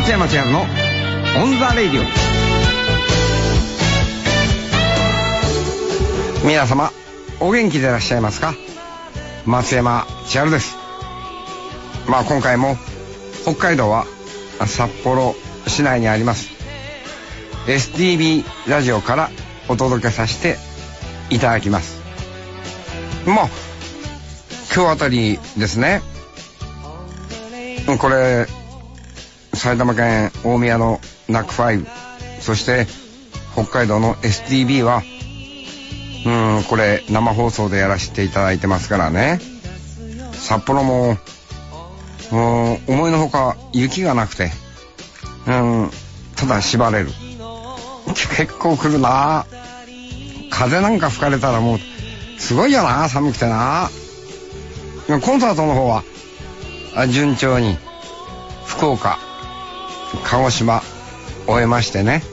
松山千春のオンザレイディオ。皆様お元気でいらっしゃいますか。松山千春です。今回も北海道は札幌市内にあります STB ラジオからお届けさせていただきます。今日あたりですね、これ埼玉県大宮の NAC5、 そして北海道の STB はこれ生放送でやらせていただいてますからね。札幌も思いのほか雪がなくてただ縛れる。結構来るな。風なんか吹かれたらもうすごいよな、寒くてな。コンサートの方は順調に福岡、鹿児島終えましてね、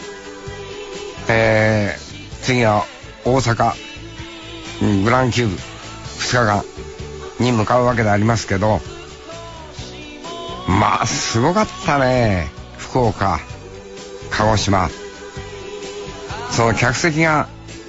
次は大阪グランキューブ2日間に向かうわけでありますけど、すごかったね。福岡、鹿児島、その客席が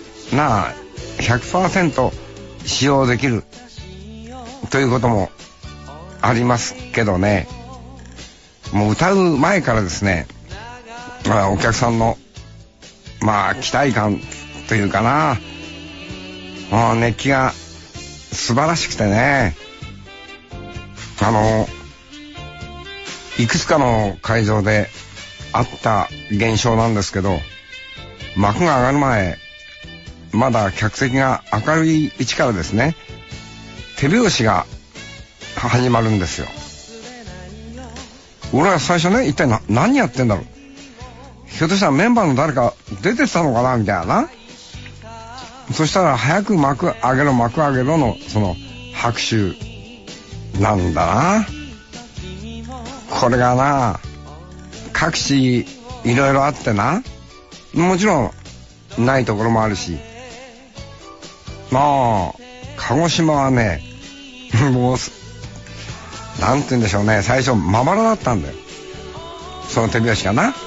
100% 使用できるということもありますけどね、もう歌う前からですね、お客さんの期待感というかな、熱気が素晴らしくてね、いくつかの会場であった現象なんですけど、幕が上がる前まだ客席が明るいうちからですね、手拍子が始まるんですよ。俺は最初ね、一体何やってんだろう、ひょっとしたらメンバーの誰か出てたのかなみたいな。そしたら早く幕上げろのその拍手なんだな。これがな、各地いろいろあってな、もちろんないところもあるし、鹿児島はね、もうなんて言うんでしょうね、最初まばらだったんだよ、その手拍子がな。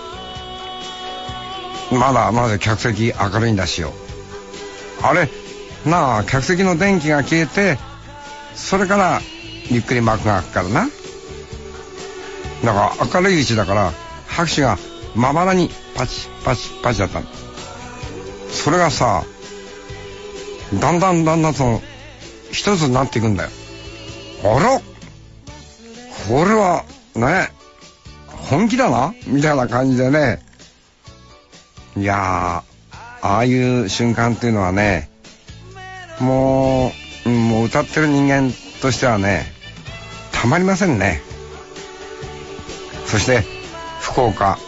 まだ客席明るいんだしよ。あれ客席の電気が消えて、それからゆっくり幕が開くからな。だから明るいうちだから拍手がまばらにパチパチパチだったの。それがさ、だんだんその一つになっていくんだよ。あら、これはね、本気だなみたいな感じでね。いやー、ああいう瞬間っていうのはね、もう歌ってる人間としてはね、たまりませんね。そして福岡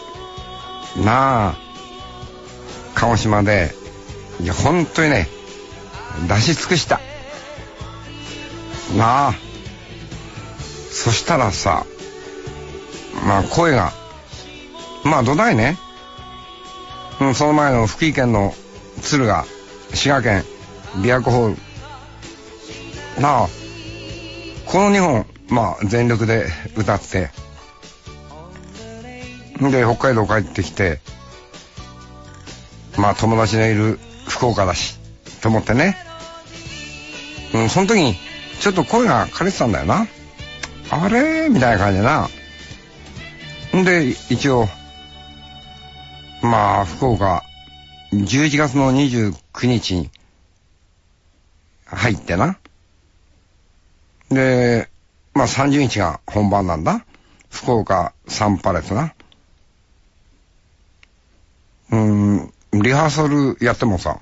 鹿児島で、いや本当にね、出し尽くしたそしたらさ、声が土台ね、その前の福井県の敦賀、滋賀県琵琶湖ホールこの2本全力で歌って、で北海道帰ってきて、友達のいる福岡だしと思ってね、その時にちょっと声が枯れてたんだよな。あれみたいな感じでな。で一応福岡11月の29日に入ってな。で30日が本番なんだ。福岡サンパレスな。リハーサルやってもさ、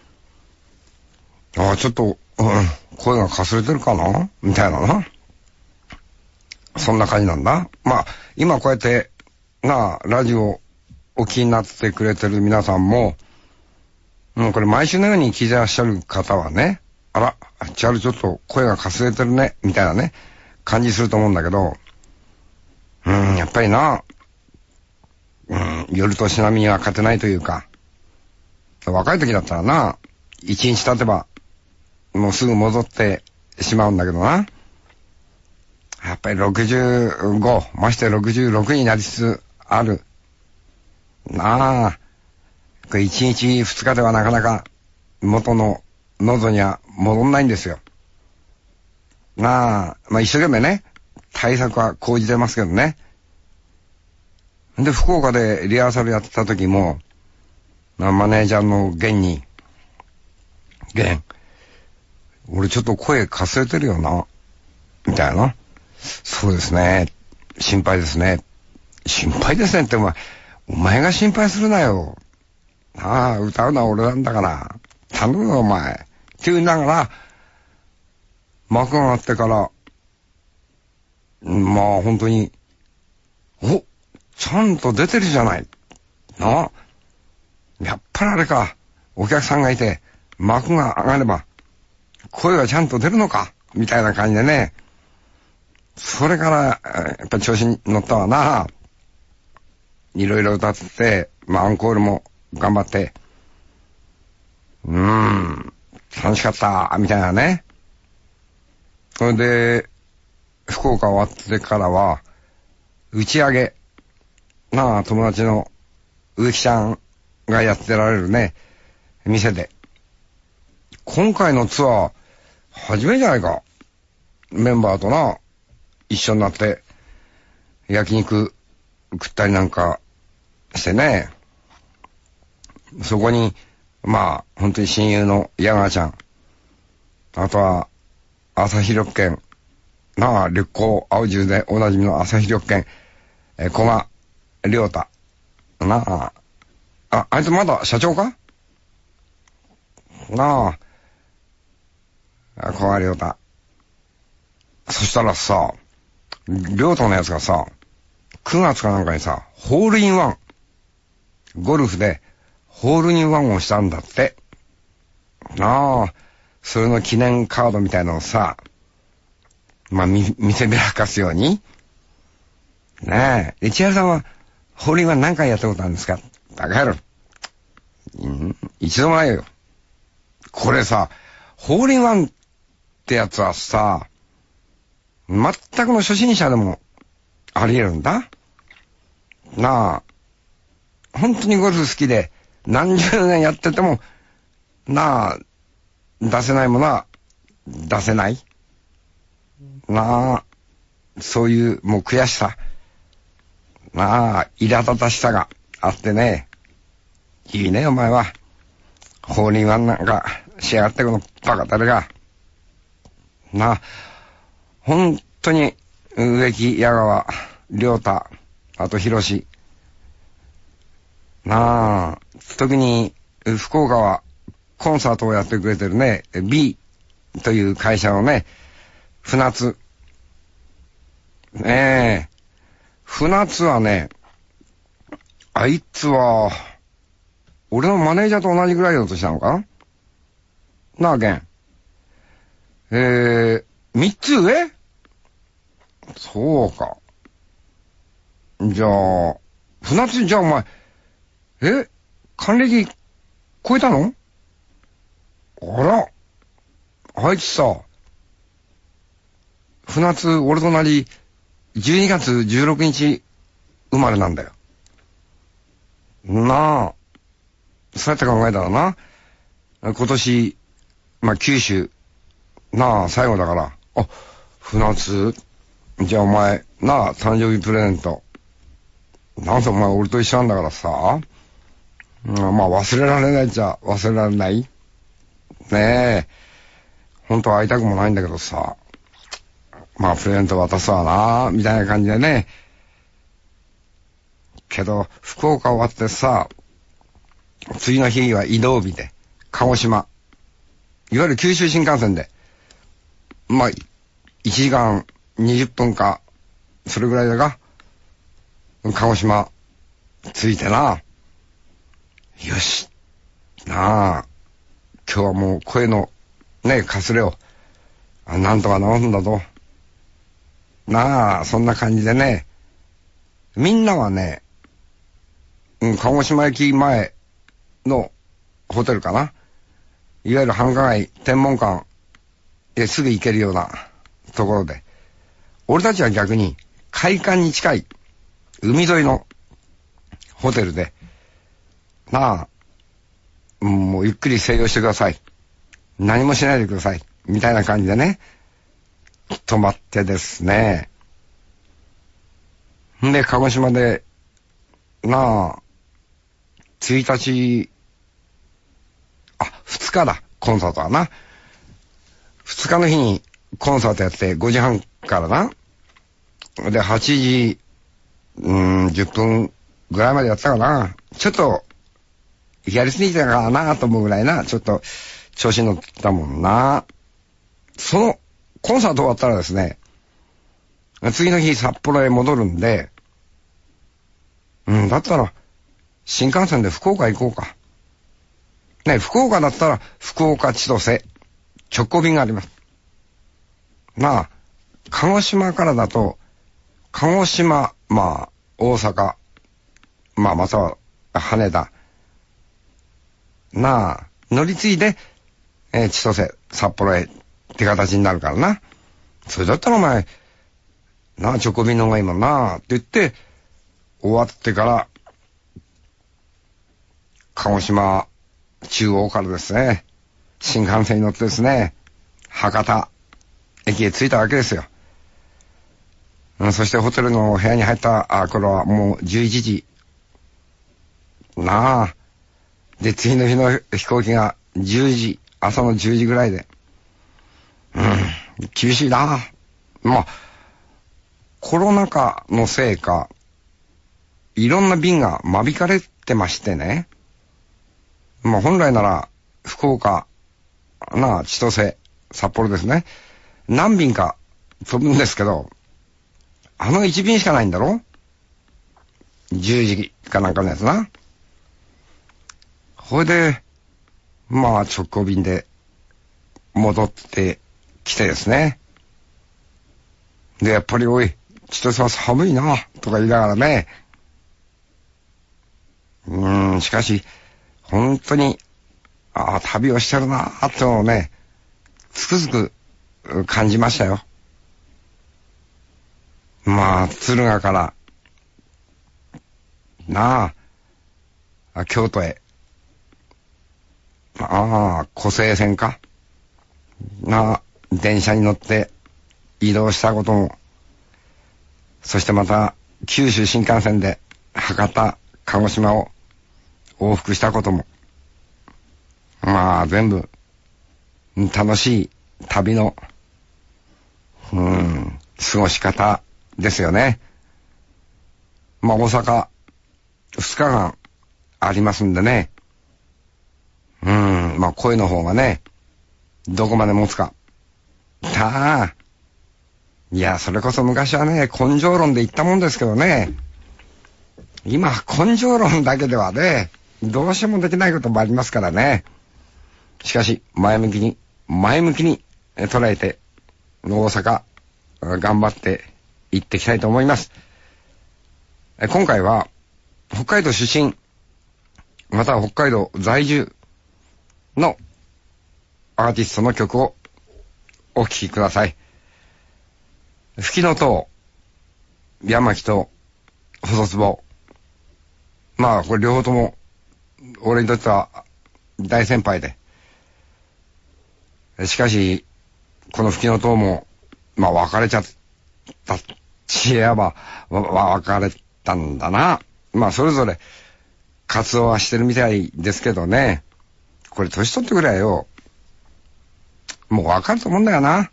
ちょっと、声がかすれてるかなみたいなな。そんな感じなんだ。今こうやってラジオお聞きになってくれてる皆さんも、これ毎週のように聞いてらっしゃる方はね、あら、ちょっと声がかすれてるねみたいなね感じすると思うんだけど、やっぱり夜としなみには勝てないというか、若い時だったら一日経てばもうすぐ戻ってしまうんだけどな。 やっぱり65、まして66になりつつある。なあ、これ1日2日ではなかなか元の喉には戻んないんですよ。まあ一生懸命ね、対策は講じてますけどね。で、福岡でリハーサルやってた時も、マネージャーの源に、俺ちょっと声かすれてるよな、みたいな。そうですね。心配ですね。心配ですねってお前が心配するなよ。歌うのは俺なんだから。頼むよお前。って言いながら、幕が上がってから、本当に、ちゃんと出てるじゃない。やっぱりあれか。お客さんがいて、幕が上がれば、声がちゃんと出るのか。みたいな感じでね。それから、やっぱ調子に乗ったわな。いろいろ歌ってて、アンコールも頑張って。楽しかった、みたいなね。それで、福岡終わってからは、打ち上げ。友達の植木ちゃんがやってられるね、店で。今回のツアー、初めじゃないか。メンバーと一緒になって、焼肉食ったりなんかしてね。そこに、本当に親友の矢川ちゃん。あとは、朝日緑犬。緑光青汁でおなじみの朝日緑犬。古賀亮太。あいつまだ社長か？古賀亮太。そしたらさ、亮太のやつがさ、9月かなんかにさ、ホールインワン。ゴルフで、ホールインワンをしたんだって。それの記念カードみたいなのをさ、見せびらかすように。千原さんは、ホールインワン何回やったことあるんですか？バカ野郎。一度もないよ。これさ、ホールインワンってやつはさ、全くの初心者でもあり得るんだ。本当にゴルフ好きで何十年やってても、出せないものは出せない。そういうもう悔しさ。苛立たしさがあってね。いいね、お前は。ホールインワンなんかしやがってこのバカ誰が。本当に、植木、矢川、亮太、あと広志。特に、福岡は、コンサートをやってくれてるね、B という会社のね、船津。船津はね、あいつは、俺のマネージャーと同じぐらいの年なのかな源。3つ上？そうか。じゃあ、船津、じゃあお前、還暦超えたの？あら、あいつさ、船津、俺と同じ12月16日生まれなんだよ。そうやって考えたらな、今年、九州、最後だから、船津、じゃあお前、誕生日プレゼント。なんせお前俺と一緒なんだからさ、忘れられないっちゃ忘れられない。本当は会いたくもないんだけどさ、プレゼント渡すわな、みたいな感じでね。けど、福岡終わってさ、次の日は移動日で、鹿児島。いわゆる九州新幹線で、1時間20分か、それぐらいだが、鹿児島、着いてな。よし。今日はもう声の、かすれを、なんとか治すんだと。そんな感じでね。みんなはね、鹿児島駅前のホテルかな。いわゆる繁華街、天文館へすぐ行けるようなところで。 俺たちは逆に海岸に近い海沿いのホテルで、なあ、もうゆっくり静養してください。何もしないでください。みたいな感じでね、泊まってですね。で、鹿児島で、なあ、1日、2日だ、コンサートはな。2日の日にコンサートやって5時半からな。で、8時、10分ぐらいまでやったかな。ちょっと、やりすぎたかなと思うぐらいな、ちょっと調子に乗ってたもんな。そのコンサート終わったらですね、次の日札幌へ戻るんで、だったら新幹線で福岡行こうか。ね、福岡だったら福岡千歳直行便があります。まあ、鹿児島からだと、鹿児島、まあ、大阪、まあ、または羽田、なあ、乗り継いで、千歳、札幌へって形になるからな。それだったらお前、なあ、直行便の方がいいもんなって言って、終わってから、鹿児島中央からですね、新幹線に乗ってですね、博多駅へ着いたわけですよ。そしてホテルの部屋に入った頃はもう11時。なあ。で、次の日の飛行機が10時、朝の10時ぐらいで。厳しいな。まあ、コロナ禍のせいか、いろんな便が間引かれてましてね。まあ本来なら、福岡、なあ、千歳、札幌ですね。何便か飛ぶんですけど、1便しかないんだろ ?10 時かなんかのやつな。ほいで、まあ直行便で戻ってきてですね。で、やっぱりおい、千歳は寒いな、とか言いながらね。しかし、本当に、旅をしてるな、ってのをね、つくづく感じましたよ。まあ、敦賀から、なあ、京都へ、湖西線か。電車に乗って移動したことも、そしてまた、九州新幹線で博多、鹿児島を往復したことも、まあ、全部、楽しい旅の、過ごし方ですよね。まあ、大阪、2日間ありますんでね。まあ、声の方がね、どこまで持つか。いや、それこそ昔はね、根性論で言ったもんですけどね。今、根性論だけではね、どうしようもできないこともありますからね。しかし、前向きに捉えて、大阪、頑張って行っていきたいと思います。今回は、北海道出身、または北海道在住のアーティストの曲をお聴きください。吹きの塔、山木と細壺。まあ、これ両方とも、俺にとっては大先輩で。しかし、この吹きの塔も、まあ別れちゃったちやば、別れたんだな。まあそれぞれ活動はしてるみたいですけどね。これ年取ってくれよ。もうわかると思うんだよな。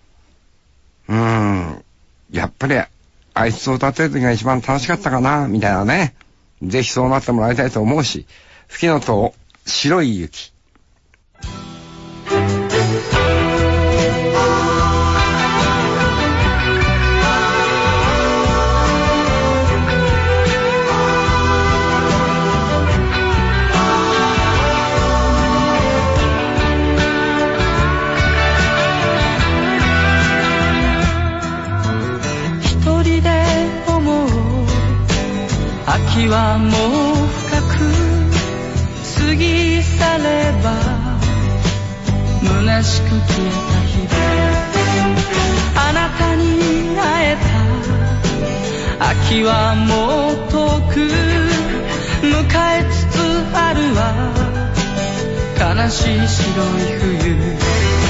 やっぱりあいつを歌ってる時が一番楽しかったかな、みたいなね。ぜひそうなってもらいたいと思うし、吹きの塔、白い雪。 秋はもう深く過ぎ去れば虚しく消えた日々あなたに会秋はもう遠く迎えつつあるわ、悲しい白い冬。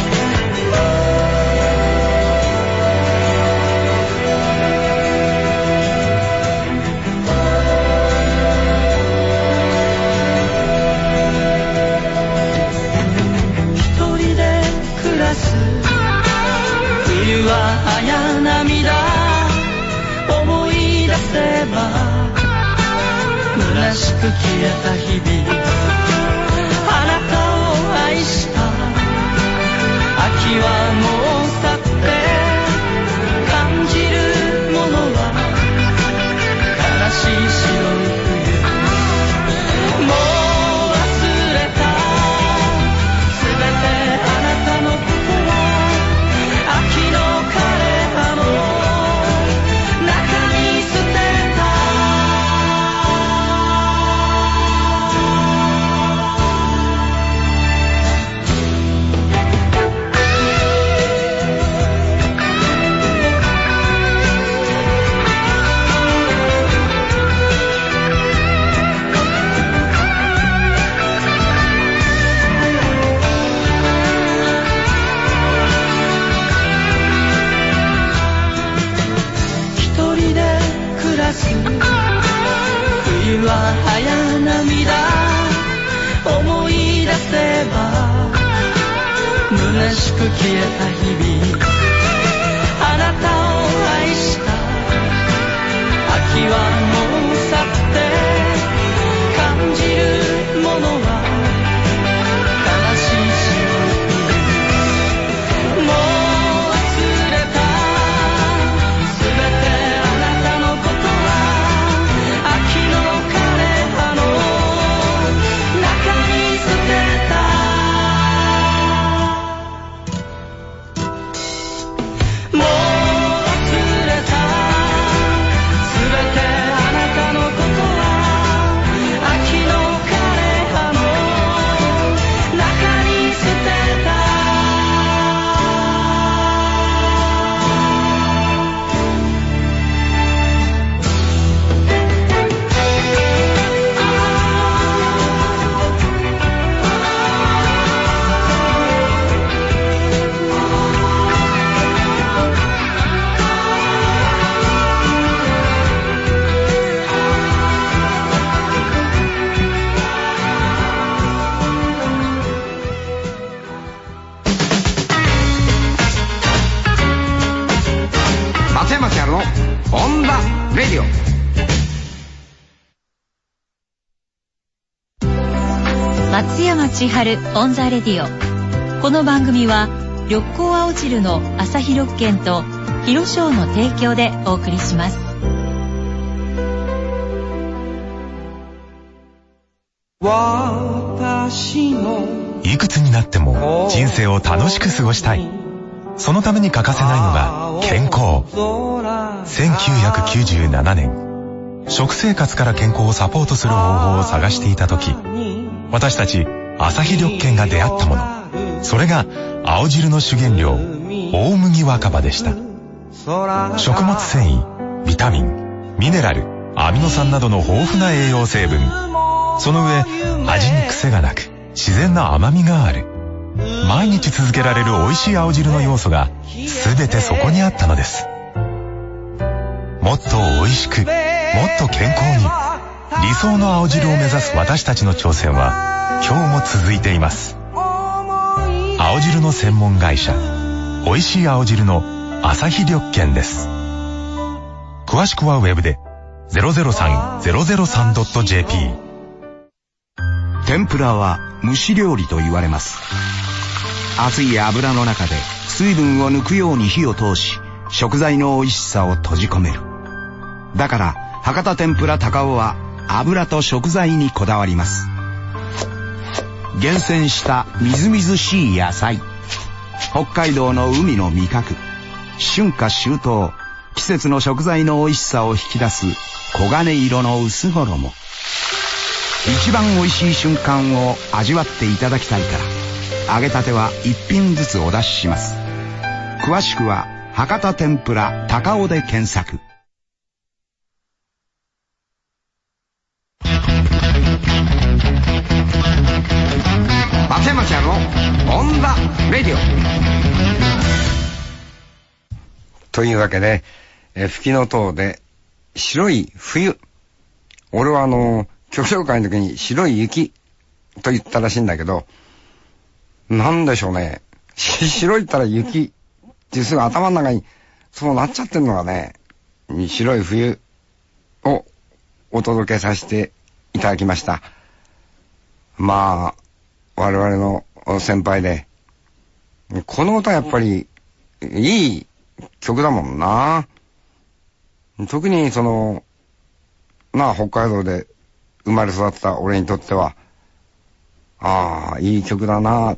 一人で暮らす冬は早涙、思い出せば虚しく消えた日々、あなたを愛した秋はもう去って、感じるものは悲しい白い冬。もう忘れたすべてあなたのことは、秋の枯葉の中に捨てた。冬は早涙、思い出せば虚しく消えた日々、あなたを愛した秋はもう去って、感じるものは悲しい白い冬。もう忘れたすべてあなたのことは、秋の枯葉の中に捨てた。もう忘れたすべてあなたのことは、秋の枯葉の中に捨てた。 松山千春のオンダレディオ。 松山千春オンザレディオ。この番組は緑光青汁の朝日緑券と広商の提供でお送りします。 いくつになっても人生を楽しく過ごしたい。そのために欠かせないのが健康。1997年、食生活から健康をサポートする方法を探していた時、私たち朝日緑券が出会ったもの、それが青汁の主原料、大麦若葉でした。食物繊維、ビタミン、ミネラル、アミノ酸などの豊富な栄養成分、その上味に癖がなく自然な甘みがある。毎日続けられる美味しい青汁の要素が全てそこにあったのです。もっと美味しく、もっと健康に、理想の青汁を目指す私たちの挑戦は今日も続いています。青汁の専門会社、美味しい青汁の朝日緑券です。詳しくはウェブで 003-003.jp。 天ぷらは蒸し料理と言われます。熱い油の中で水分を抜くように火を通し、食材の美味しさを閉じ込める。だから博多天ぷら高尾は油と食材にこだわります。厳選したみずみずしい野菜、北海道の海の味覚、春夏秋冬、季節の食材の美味しさを引き出す黄金色の薄衣。一番美味しい瞬間を味わっていただきたいから、揚げたては一品ずつお出しします。詳しくは博多天ぷら高尾で検索。 山千春のオンザレディオというわけで、吹きの塔で白い冬。俺は曲紹介の時に白い雪と言ったらしいんだけど、なんでしょうね。白いったら雪ってすぐ頭の中にそうなっちゃってるのがね、白い冬をお届けさせていただきました。まあ、我々の先輩で、この歌やっぱりいい曲だもんな。特に北海道で生まれ育った俺にとっては、いい曲だな。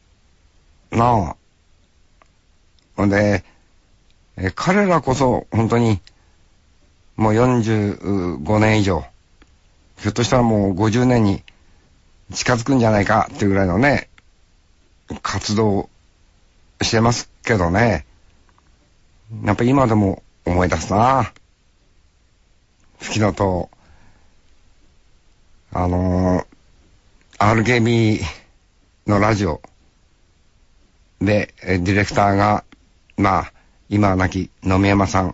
ほんで、彼らこそ本当にもう45年以上、ひょっとしたらもう50年に近づくんじゃないかっていうぐらいのね、活動してますけどね。やっぱり今でも思い出すな。吹きの塔。RKB のラジオで、ディレクターが、今は亡き野見山さん。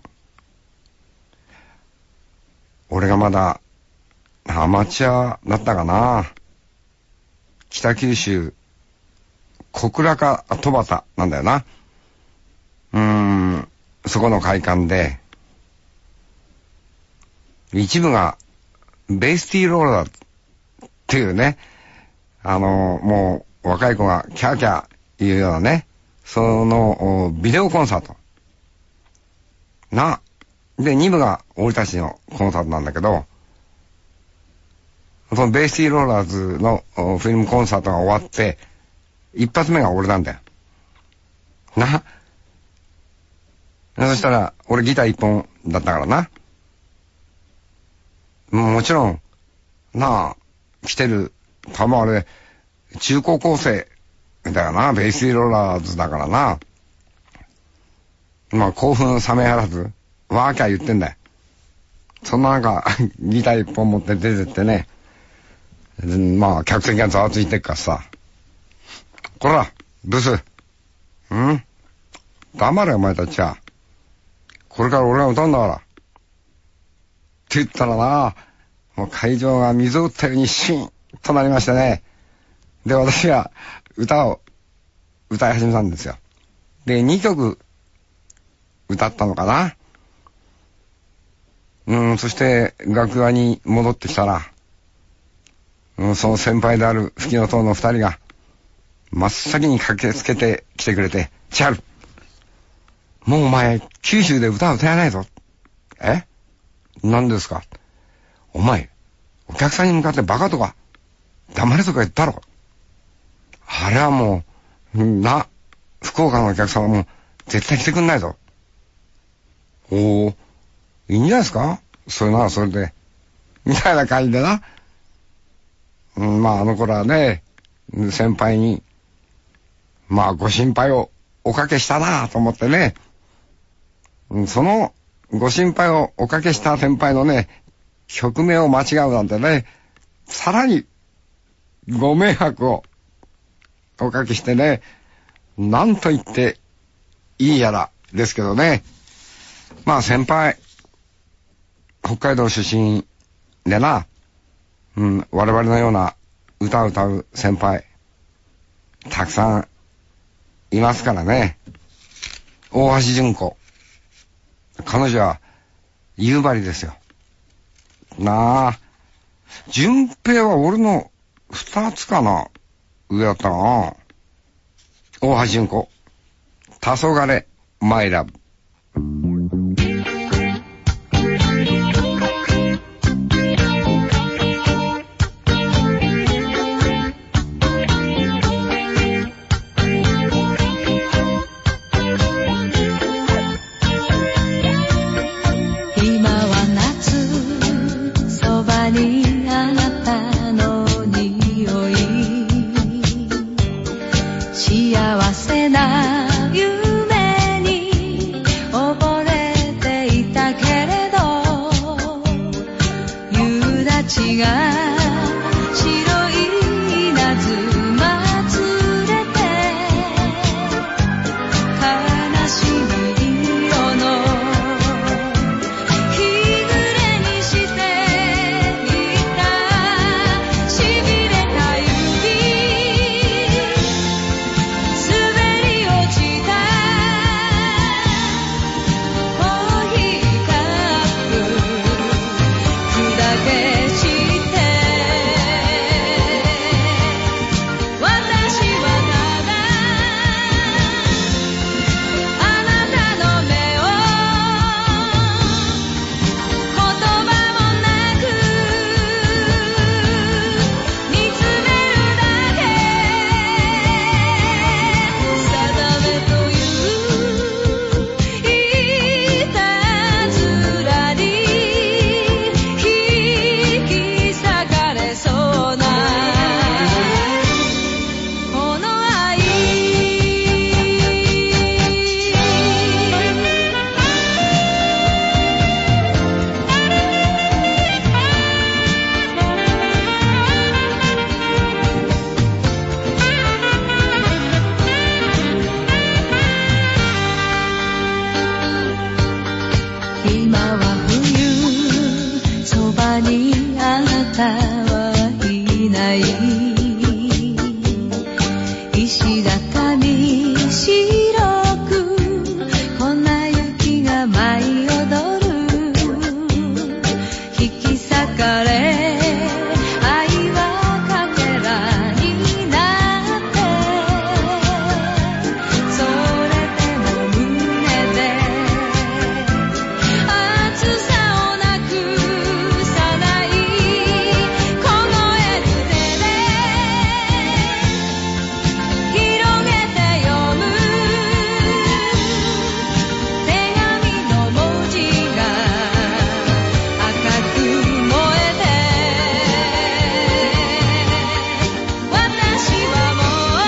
俺がまだアマチュアだったかな。北九州小倉か戸端なんだよな。そこの会館で一部がベイスティーローラーっていうね、もう若い子がキャーキャー言うようなね、そのビデオコンサートで、2部が俺たちのコンサートなんだけど、そのベイスティーローラーズのフィルムコンサートが終わって、一発目が俺なんだよ。そしたら、俺ギター一本だったからな。もちろん、来てる、多分あれ、中高校生だよな、ベイスティーローラーズだからな。興奮冷めやらず、ワーキャー言ってんだよ。そんな中、ギター一本持って出てってね、客席がざわついてっからさ、こら、ブス。黙れお前たちは。これから俺が歌うんだから。って言ったらな、もう会場が水を打ったようにシーンとなりましてね。で、私が歌を歌い始めたんですよ。で、2曲歌ったのかな。そして楽屋に戻ってきたら、その先輩である吹きの塔の2人が真っ先に駆けつけて来てくれて、千春、もうお前九州で歌を歌えないぞ。何ですか。お前お客さんに向かってバカとか黙れとか言ったろ。あれはもう福岡のお客さんはもう絶対来てくんないぞ。いいんじゃないですか、それならそれで、みたいな感じでな。あの頃はね、先輩にご心配をおかけしたなと思ってね、そのご心配をおかけした先輩のね、曲名を間違うなんてね、さらにご迷惑をおかけしてね、なんと言っていいやらですけどね。先輩、北海道出身でな、我々のような歌を歌う先輩、たくさんいますからね。大橋純子。彼女は夕張ですよ。純平は俺の2つかな、上だったかな。大橋純子。黄昏マイラブ。 幸せな夢にない石畳白く粉雪が舞い踊る引き裂かれ愛はかけらになってそれでも胸で熱さをなくさない凍える手で広げて読む手紙の文字が赤く燃えて私はもう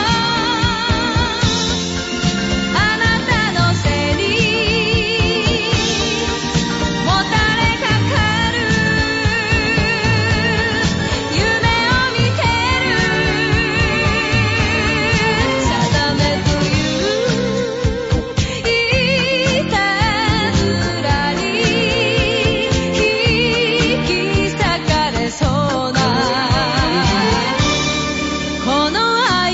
あなたの背にもたれかかる夢を見てる定めといういたずらに引き裂かれそうなこの愛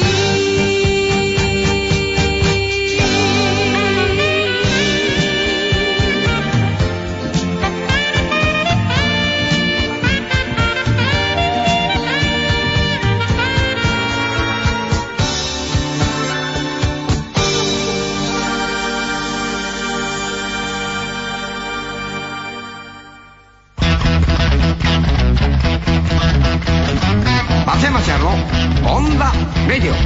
松山千春のオンザレディオ。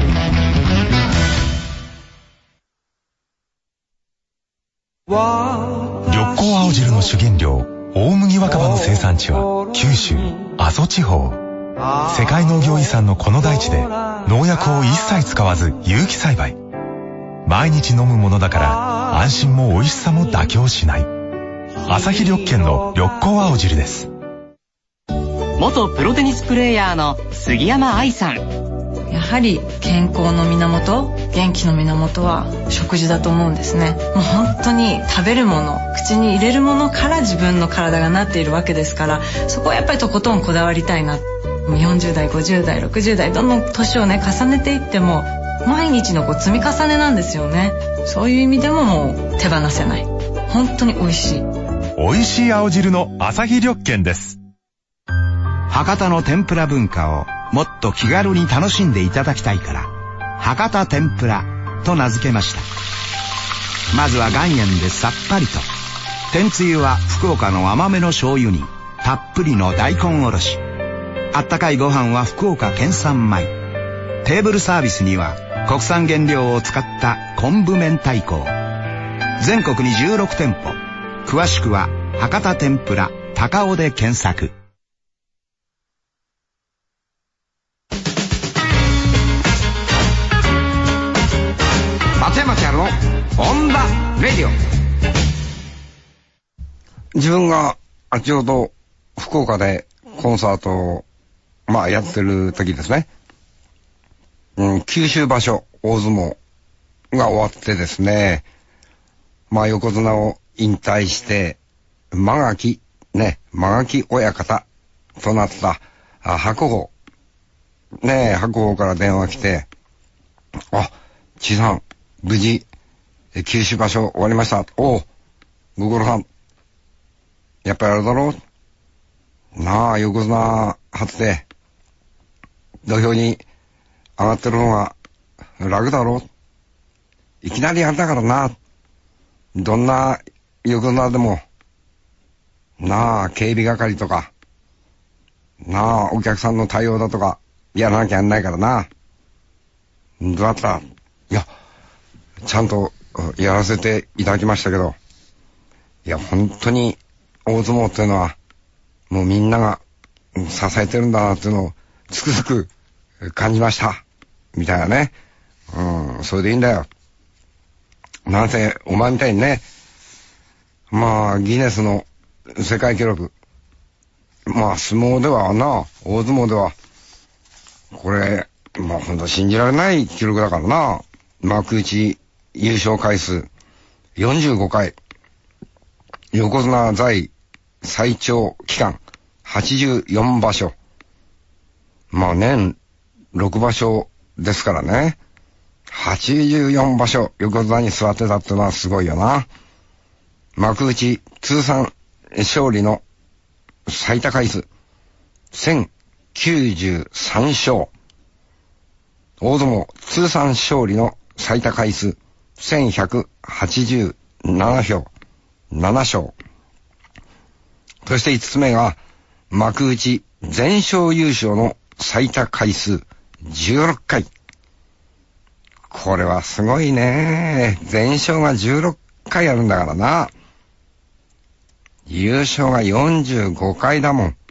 緑光青汁の主原料大麦若葉の生産地は九州阿蘇地方。世界農業遺産のこの大地で農薬を一切使わず有機栽培。毎日飲むものだから安心も美味しさも妥協しない。アサヒ緑健の緑光青汁です。 元プロテニスプレーヤーの杉山愛さん。 やはり健康の源、元気の源は食事だと思うんですね。もう本当に食べるもの、口に入れるものから自分の体がなっているわけですから、そこはやっぱりとことんこだわりたいな。40代、50代、60代、どんどん年をね重ねていっても毎日の積み重ねなんですよね。そういう意味でももう手放せない。本当に美味しい。 美味しい青汁のアサヒ緑健です。 博多の天ぷら文化をもっと気軽に楽しんでいただきたいから博多天ぷらと名付けました。まずは岩塩でさっぱりと。天つゆは福岡の甘めの醤油にたっぷりの大根おろし。あったかいご飯は福岡県産米。テーブルサービスには国産原料を使った昆布明太子。全国に16店舗。詳しくは博多天ぷら高尾で検索。 松山千春のオンザレディオ。自分がちょうど福岡でコンサートをやってる時ですね、九州場所大相撲が終わってですね、横綱を引退して間垣親方となった白鵬白鵬から電話来て、千さん無事九州場所終わりました。おうご苦労さん、やっぱりあれだろうなあ、横綱初で土俵に上がってる方が楽だろう。いきなりやったからな。どんな横綱でもなあ、警備係とかなあ、お客さんの対応だとかやらなきゃやんないからな。どうだった？いや、ちゃんとやらせていただきましたけど、いや本当に大相撲っていうのはもうみんなが支えてるんだなっていうのをつくづく感じましたみたいなね。それでいいんだよ。なんせお前みたいにね、ギネスの世界記録、相撲ではな、大相撲ではこれほんと信じられない記録だからな。幕内優勝回数45回、横綱在最長期間84場所、 まあ年6場所ですからね。84場所横綱に座ってたってのはすごいよな。幕内通算勝利の最多回数1093勝。大相撲通算勝利の最多回数1187勝。7勝。そして5つ目が幕内全勝優勝の最多回数16回。これはすごいね。全勝が16回あるんだからな。優勝が45回だもん。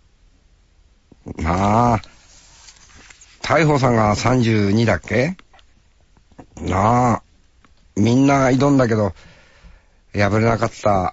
なあ。大鵬さんが32だっけなあ。みんな挑んだけど、敗れなかった。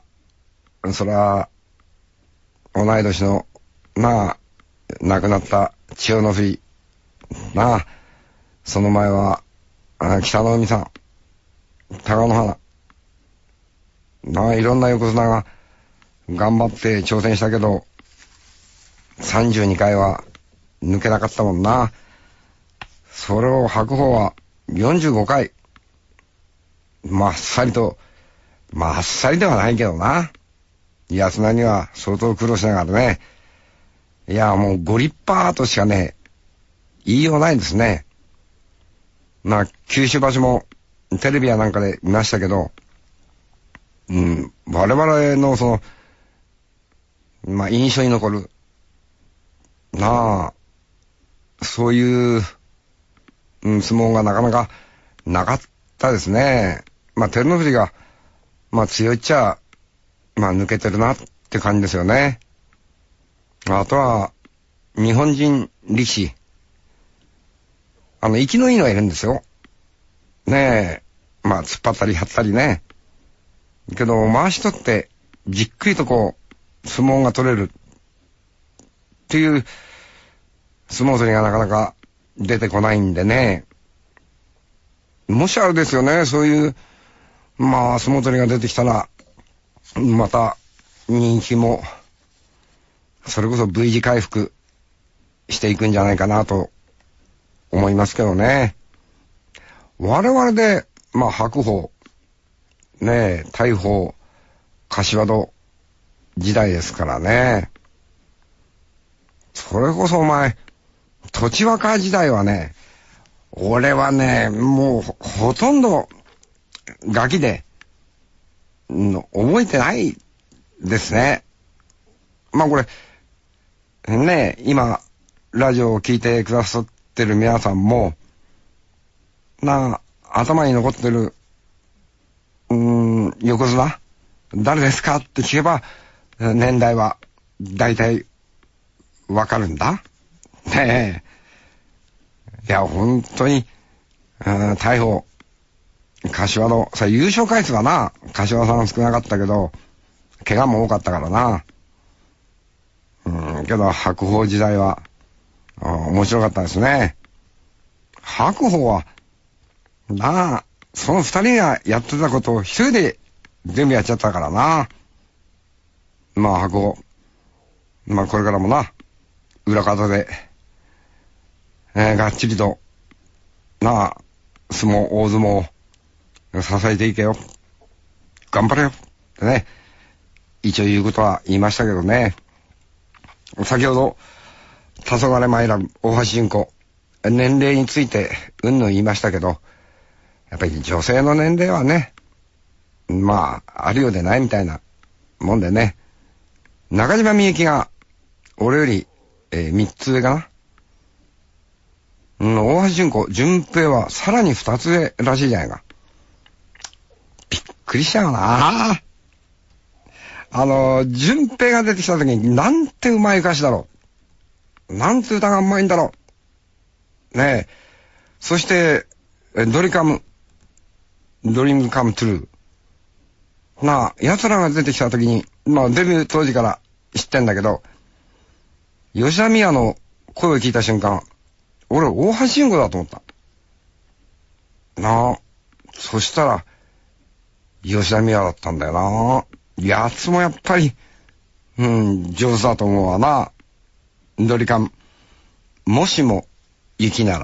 それは、同い年の、なあ、亡くなった千代の富士。なあ、その前は、北の海さん、貴乃花。なあ、いろんな横綱が頑張って挑戦したけど、32回は抜けなかったもんな。それを白鵬は45回。まっさりと、まっさりではないけどな。安田には相当苦労しながらね。いや、もうご立派としかね、言いようないですね。まあ、九州場所もテレビやなんかで見ましたけど、我々のその、まあ、印象に残る、なあ、そういう、相撲がなかなかなかったですね。まあ、照ノ富士が、まあ、強いっちゃ、まあ、抜けてるなって感じですよね。あとは、日本人力士。生きのいいのがいるんですよ。ねえ。まあ、突っ張ったり張ったりね。けど、回し取って、じっくりとこう、相撲が取れる。っていう、相撲取りがなかなか出てこないんでね。もしあれですよね、そういう、まあ、相撲取りが出てきたら、また、人気も、それこそ V 字回復していくんじゃないかなと思いますけどね。我々で、まあ、白鵬、ねえ、大鵬、柏戸時代ですからね。それこそお前、栃若時代はね、俺はね、もうほとんどガキで、覚えてないですね。まあこれ、ねえ、今、ラジオを聞いてくださってる皆さんも、頭に残ってる、横綱誰ですかって聞けば、年代は、だいたい、わかるんだ。ねえ。いや、本当に、大鵬、柏の、さ、優勝回数はな、柏さん少なかったけど、怪我も多かったからな。けど、白鵬時代は、面白かったですね。白鵬は、その二人がやってたことを一人で全部やっちゃったからな。まあ、白鵬、まあ、これからもな、裏方で、がっちりと、大相撲を支えていけよ。頑張れよ。ってね。一応言うことは言いましたけどね。先ほど、黄昏マイラブ、大橋純子、年齢について、言いましたけど、やっぱり女性の年齢はね、まあ、あるようでないみたいなもんでね。中島みゆきが、俺より、3つ上かな。大橋純子、純平はさらに2つ上らしいじゃないか。びっくりしちゃうな。純平が出てきた時に、なんてうまい歌詞だろう。なんて歌がうまいんだろう。ねえ。そして、ドリームカムトゥルー。奴らが出てきた時に、まあデビュー当時から知ってんだけど、吉田美和の声を聞いた瞬間、俺、大橋純子だと思った。そしたら、吉田美和だったんだよな。やつもやっぱり、上手だと思うわな。ドリカム、 もしも雪なら。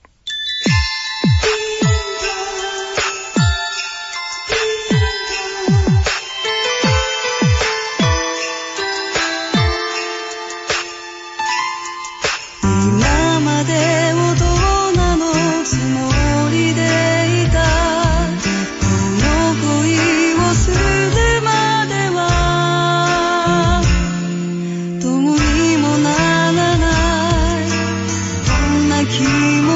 今まで大人のつもりでいたこの恋をするまではどうにもならないこんな気持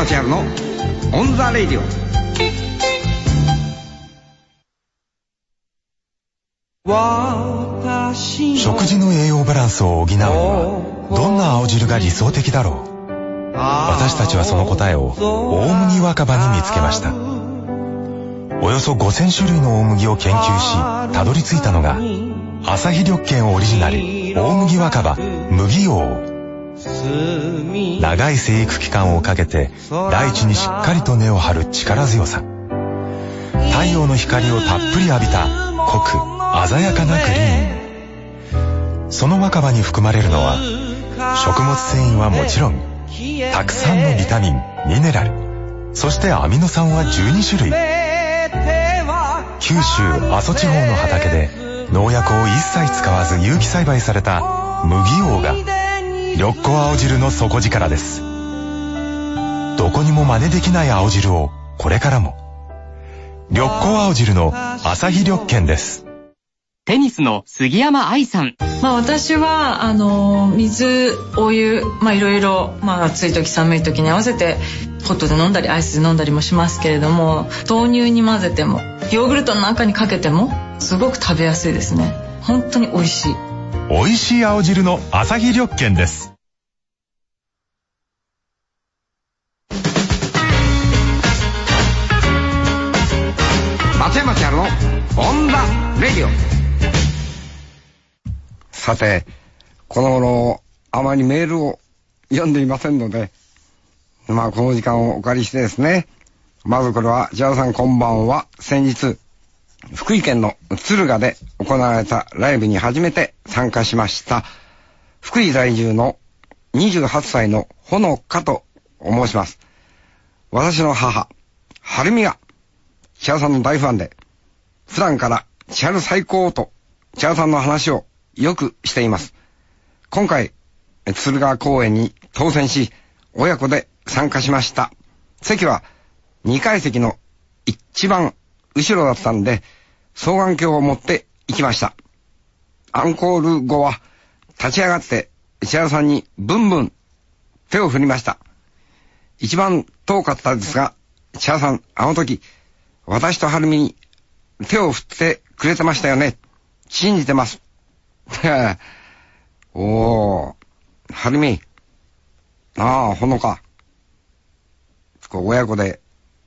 町春のオンザレディオ。 食事の栄養バランスを補うにはどんな青汁が理想的だろう。私たちはその答えを大麦若葉に見つけました。およそ5000種類の大麦を研究したどり着いたのが朝日緑健オリジナル大麦若葉麦王。長い生育期間をかけて大地にしっかりと根を張る力強さ、太陽の光をたっぷり浴びた濃く鮮やかなグリーン。その若葉に含まれるのは食物繊維はもちろんたくさんのビタミン、ミネラル、そしてアミノ酸は12種類。九州阿蘇地方の畑で農薬を一切使わず有機栽培された麦王が緑子青汁の底力です。どこにも真似できない青汁をこれからも。緑子青汁の朝日緑健です。 テニスの杉山愛さん。 私は水、お湯、いろいろ、暑い時寒い時に合わせてホットで飲んだりアイスで飲んだりもしますけれども、豆乳に混ぜてもヨーグルトの中にかけてもすごく食べやすいですね。本当に美味しい。 美味しい青汁の朝日緑健です。 松山千春のオンザレディオ。さて、この頃あまりメールを読んでいませんので、この時間をお借りしてですね、まずこれは千春さんこんばんは。先日福井県の敦賀で行われたライブに初めて参加しました福井在住の28歳のほのかと申します。私の母はるみが千春さんの大ファンで、普段から千春最高と千春さんの話をよくしています。今回敦賀公演に当選し親子で参加しました。席は2階席の一番後ろだったんで双眼鏡を持って行きました。アンコール後は立ち上がって千春さんにブンブン手を振りました。一番遠かったですが、千春さんあの時私とはるみに手を振ってくれてましたよね。信じてます。おー、はるみ、ほのか、親子で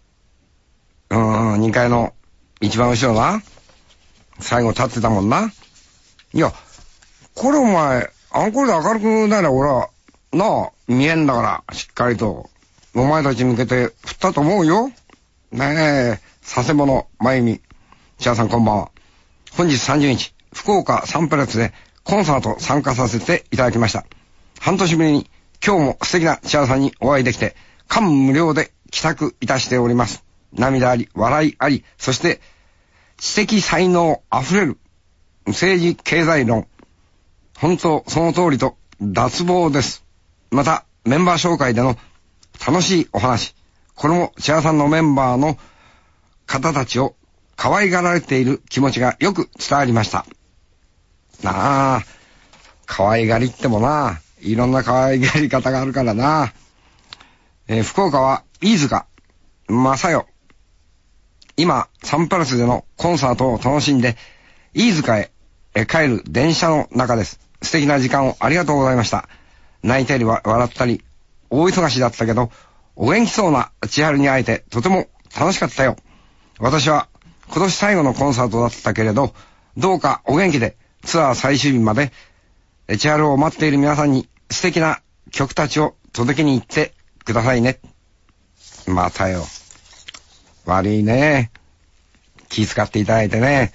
2階の一番後ろな、最後立ってたもんな。いや、これお前アンコールで明るくなりゃ俺は見えんだからしっかりとお前たちに向けて振ったと思うよ。ねえ、佐世保のまゆみ、千春さんこんばんは。本日30日福岡サンプレッツでコンサート参加させていただきました。半年ぶりに今日も素敵な千春さんにお会いできて感無量で帰宅いたしております。涙あり笑いあり、そして知的才能あふれる政治経済論、本当その通りと脱帽です。またメンバー紹介での楽しいお話、これも千春さんのメンバーの方たちを可愛がられている気持ちがよく伝わりました。可愛がりってもいろんな可愛がり方があるからな。福岡は飯塚正代、今サンプラスでのコンサートを楽しんで飯塚へ帰る電車の中です。素敵な時間をありがとうございました。泣いたり笑ったり大忙しだったけどお元気そうな千春に会えてとても楽しかったよ。私は今年最後のコンサートだったけれど、どうかお元気でツアー最終日まで千春を待っている皆さんに素敵な曲たちを届けに行ってくださいね。またよ、悪いね、気遣っていただいてね。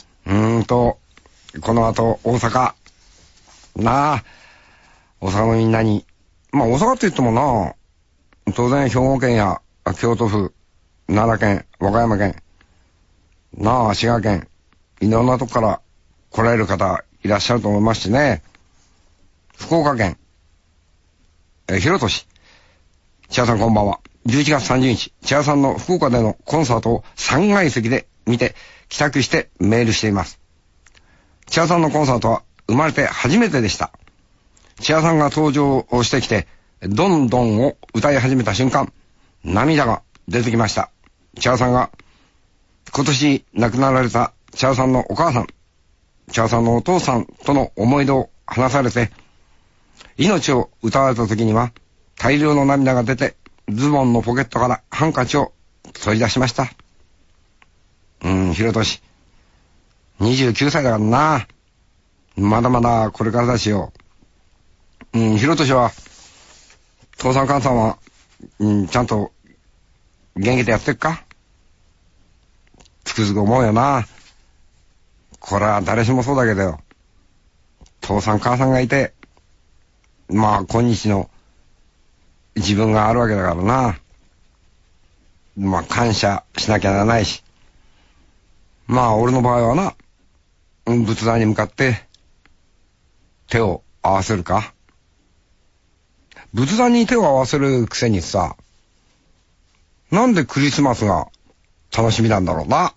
この後大阪大阪のみんなに、大阪って言っても当然兵庫県や京都府、奈良県、和歌山県滋賀県、いろんなとこから来られる方いらっしゃると思いますしね。福岡県広戸市、千春さんこんばんは。11月30日千春さんの福岡でのコンサートを3階席で見て帰宅してメールしています。千春さんのコンサートは生まれて初めてでした。千春さんが登場をしてきてどんどんを歌い始めた瞬間、 涙が出てきました。茶さんが今年亡くなられた茶さんのお母さん、茶さんのお父さんとの思い出を話されて、命を歌われた時には大量の涙が出て、ズボンのポケットからハンカチを取り出しました。ひろとし29歳だからな。まだまだこれからだしよ。ひろとしは父さん母さんは、ちゃんと元気でやってっか？つくづく思うよな。これは誰しもそうだけどよ。父さん母さんがいて、まあ今日の自分があるわけだからな。まあ感謝しなきゃならないし。まあ俺の場合はな、仏壇に向かって手を合わせるか。仏壇に手を合わせるくせにさ、なんでクリスマスが楽しみなんだろうな。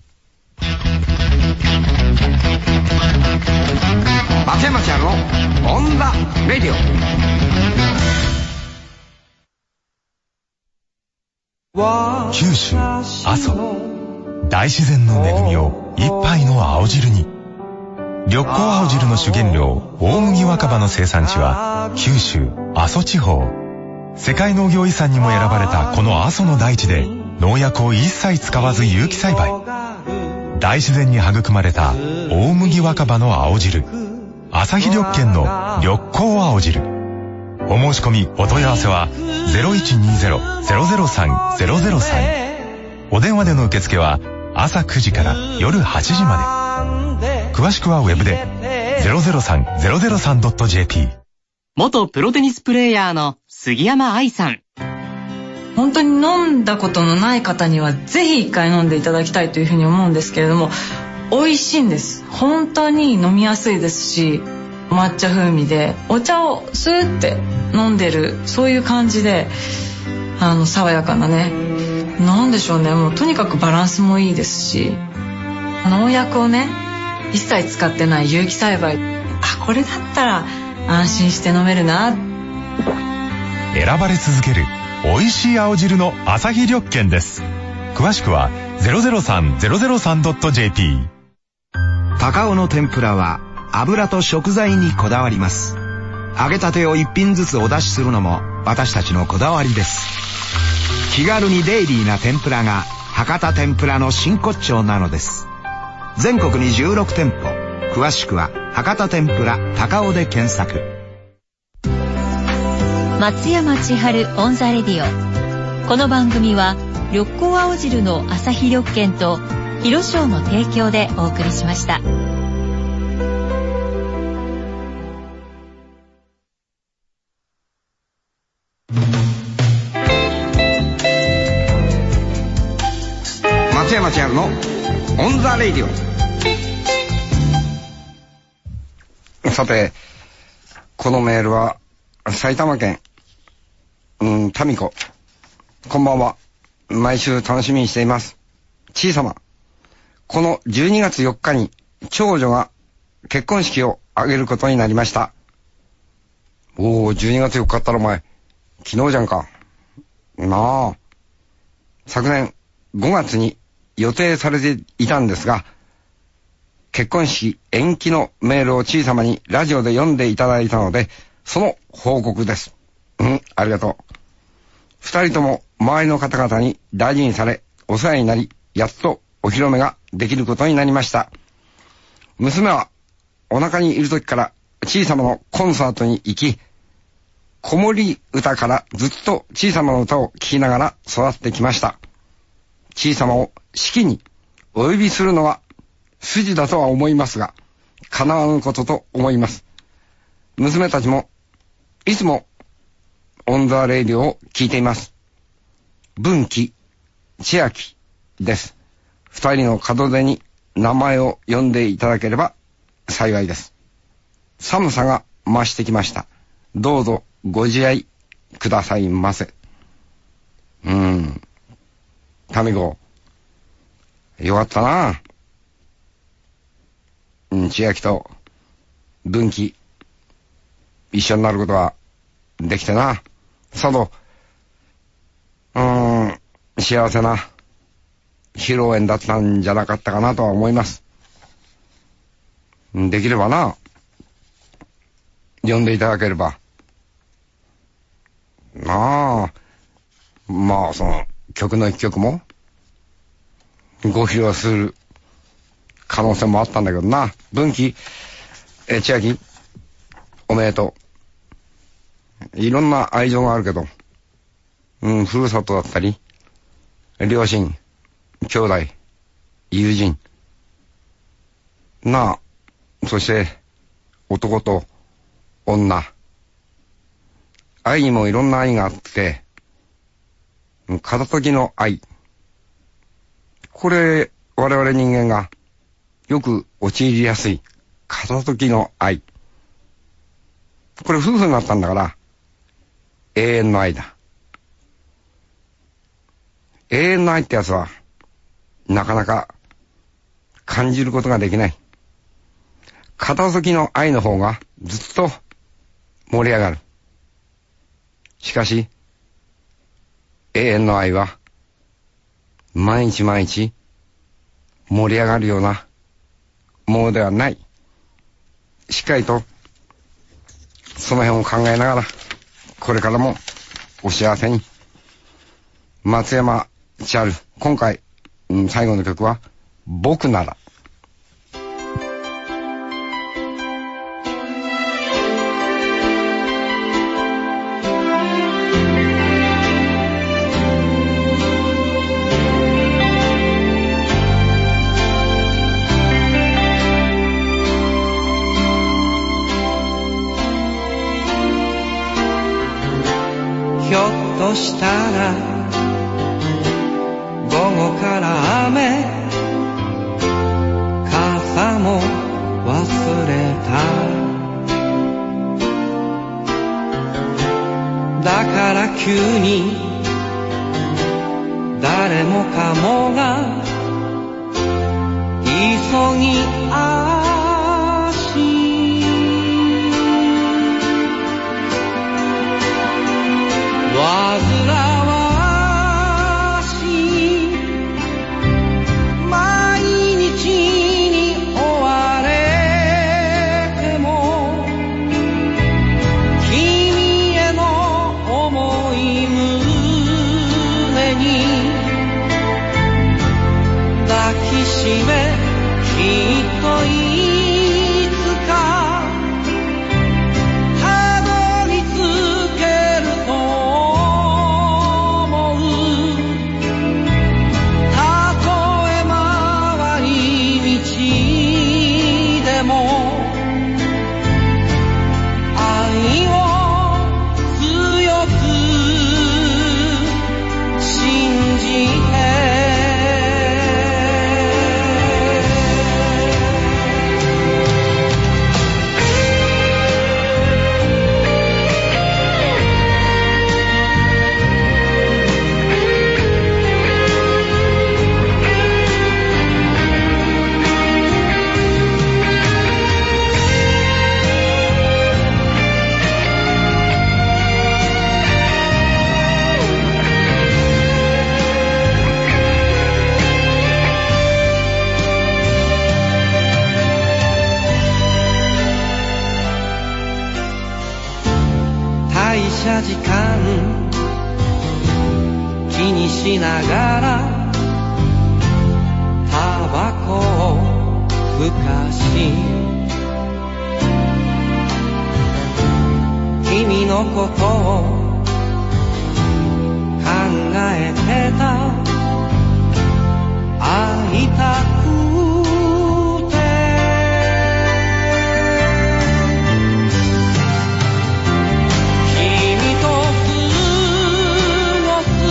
松山千春のオンザレディオ。九州阿蘇大自然の恵みを一杯の青汁に。緑光青汁の主原料大麦若葉の生産地は九州阿蘇地方。世界農業遺産にも選ばれたこの阿蘇の大地で農薬を一切使わず有機栽培。大自然に育まれた大麦若葉の青汁、アサヒ緑健の緑光青汁。お申し込みお問い合わせは 0120-003-003。お電話での受付は朝9時から夜8時まで。詳しくはウェブで 003-003.jp。 元プロテニスプレーヤーの杉山愛さん。 本当に飲んだことのない方にはぜひ一回飲んでいただきたいというふうに思うんですけれども、美味しいんです。本当に飲みやすいですし、抹茶風味でお茶をスーって飲んでる、そういう感じで爽やかなね、なんでしょうね、もうとにかくバランスもいいですし、農薬をね一切使ってない有機栽培、これだったら安心して飲めるな。 選ばれ続ける美味しい青汁のアサヒ緑健です。詳しくは 003-003.jp。 高尾の天ぷらは油と食材にこだわります。揚げたてを一品ずつお出しするのも私たちのこだわりです。気軽にデイリーな天ぷらが博多天ぷらの真骨頂なのです。全国に16店舗、詳しくは博多天ぷら高尾で検索。 松山千春オンザレディオ。この番組は緑光青汁のアサヒ緑健と広商の提供でお送りしました。 松山千春のオンザレディオ。さて、このメールは埼玉県タミコ。こんばんは。毎週楽しみにしています。小さま、この12月4日に長女が結婚式を挙げることになりました。12月4日ったらお前昨日じゃんかなあ。昨年5月に予定されていたんですが、結婚式延期のメールを小さまにラジオで読んでいただいたので、その報告です。ありがとう。二人とも周りの方々に大事にされ、お世話になり、やっとお披露目ができることになりました。娘はお腹にいる時から小さまのコンサートに行き、子守歌からずっと小さまの歌を聴きながら育ってきました。小さまを式にお呼びするのは筋だとは思いますが、叶わぬことと思います。娘たちもいつもオンザレイディオを聞いています。文紀、千秋です。二人の門出に名前を呼んでいただければ幸いです。寒さが増してきました。どうぞご自愛くださいませ。タミゴ、よかったな。千秋と文紀一緒になることはできてな。さぞ幸せな披露宴だったんじゃなかったかなとは思います。できればな、呼んでいただければ、まあその曲の一曲もご披露する可能性もあったんだけどな。文輝、千秋、おめでとう。いろんな愛情があるけど、ふるさとだったり、両親、兄弟、友人、なあ、そして男と女、愛にもいろんな愛があって、片時の愛、これ我々人間がよく陥りやすい片時の愛、これ夫婦になったんだから永遠の愛だ。永遠の愛ってやつはなかなか感じることができない。片時の愛の方がずっと盛り上がる。しかし永遠の愛は毎日毎日盛り上がるようなものではない。しっかりとその辺を考えながらこれからもお幸せに。松山千春、今回、最後の曲は僕なら。 ひょっとしたら午後から雨、傘も忘れた。だから急に誰もかもが急ぎ足、煩わしい毎日に追われても君への思い胸に抱きしめ、きっといつかたどり着けると思う。たとえ回り道でも愛を強く信じて、退社時間気にしながらタバコをふかし、君のことを考えてた。会いたくて君と過ごす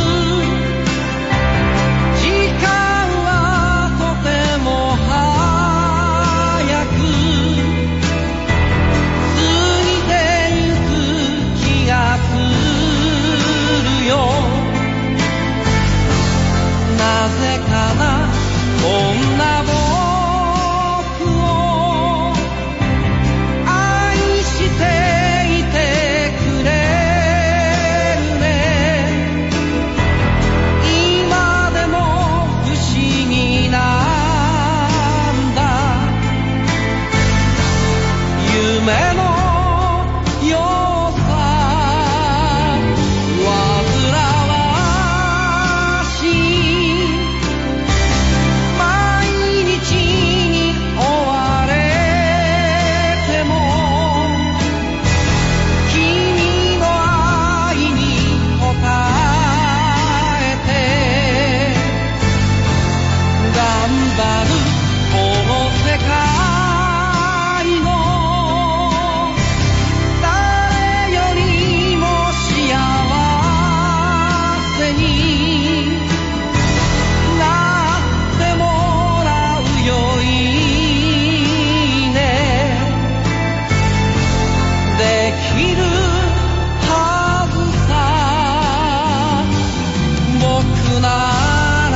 時間はとても早く過ぎてゆく気がするよ。なぜかな、こんなのよさ煩わしい毎日に追われても君の愛に応えて頑張るこの世界の誰よりも幸せになってもらうよいいねできるはずさ僕なら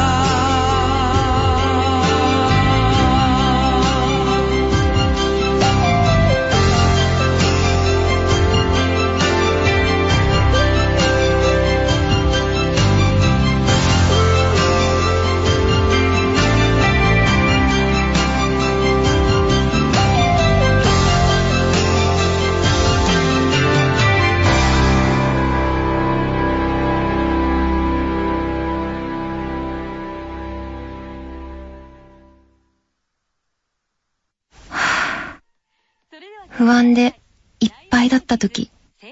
不安でいっぱいだった時、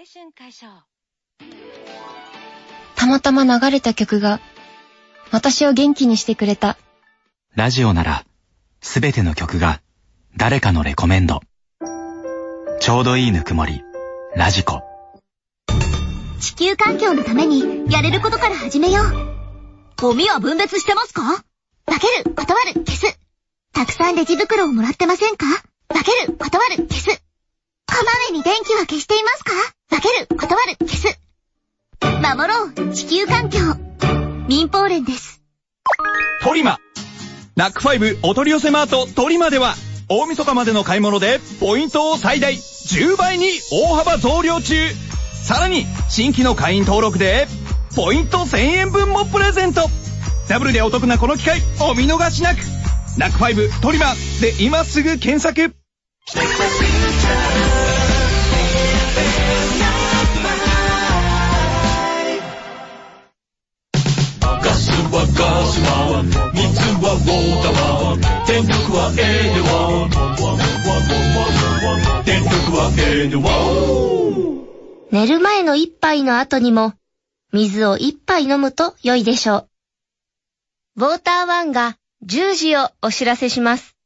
たまたま流れた曲が私を元気にしてくれた。 ラジオならすべての曲が誰かのレコメンド。ちょうどいいぬくもり、ラジコ。 地球環境のためにやれることから始めよう。ゴミは分別してますか？分ける、断る、消す。たくさんレジ袋をもらってませんか？分ける、断る、消す。こまめに電気は消していますか？分ける、断る、消す。守ろう、地球環境。民放連です。 トリマ。ラック5お取り寄せマートトリマでは、大晦日までの買い物でポイントを最大10倍に大幅増量中。さらに新規の会員登録でポイント1000円分もプレゼント。ダブルでお得なこの機会お見逃しなく。ラック5トリマで今すぐ検索。 ガスはガスマン、水はウォーターマン、電力はエネワン、電力はエネワン。 寝る前の一杯の後にも水を一杯飲むと良いでしょう。ウォーターワンが10時をお知らせします。